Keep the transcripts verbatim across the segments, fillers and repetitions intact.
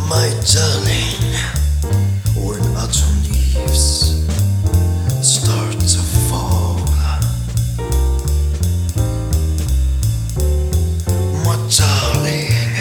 My darling, when autumn leaves start to fall, my darling,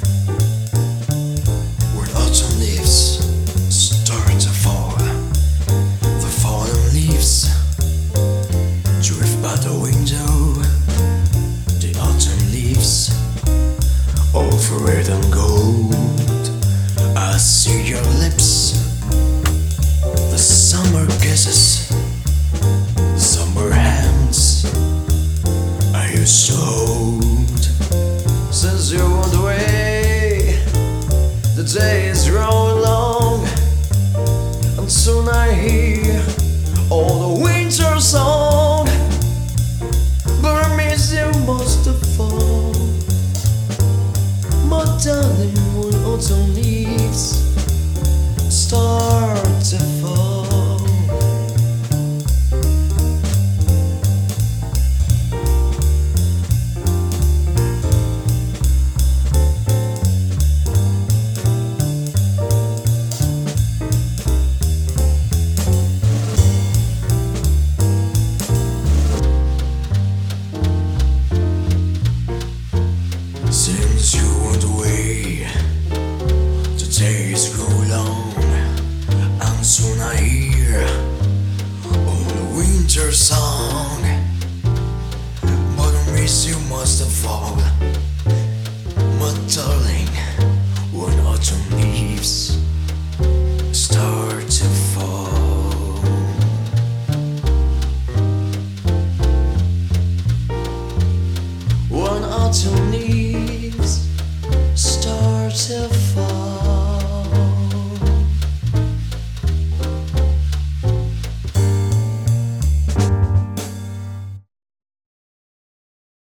when autumn leaves start to fall, the fallen leaves drift by the window, the autumn leaves of red and gold. I see your lips, the summer kisses, the summer hands I used to hold. Since you went away, the days roll